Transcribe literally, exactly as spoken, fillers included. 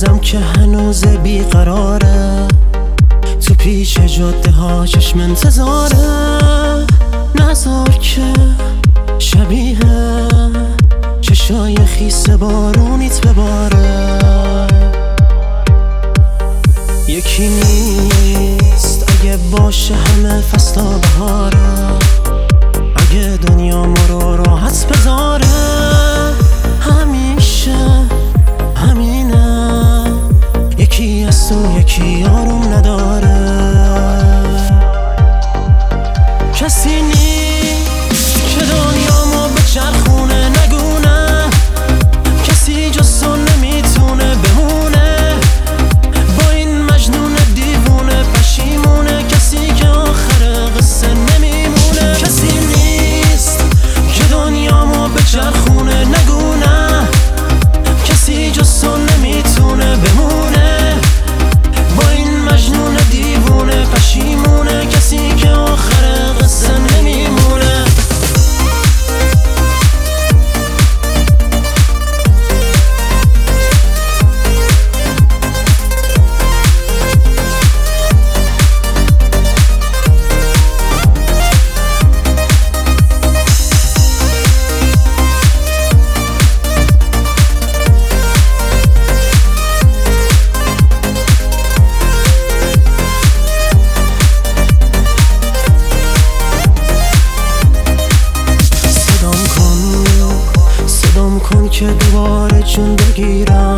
مغزم که هنوز بیقراره، تو پیش جاده ها چشم انتظاره. نذار که شبیه چشای خیس بارونیت بباره. یکی نیست اگه باشه همه فصل و بهاره، اگه دنیا ما رو راحت بذاره. همیشه همینه، یکی از تو یکی آروم نداره. کسی نیست که دنیا ما به چرخونه نگونه، کسی جز تو نمیتونه بمونه با این مجنون دیوونه پشیمونه، کسی که آخر قصه نمیمونه. کسی نیست که دنیا ما به چرخونه نگونه، کسی جز تو نمیتونه بمونه با این مجنون دیوونه پشیمونه، کسی که آخر قصه نمیمونه. که دوباره جون بگیرم،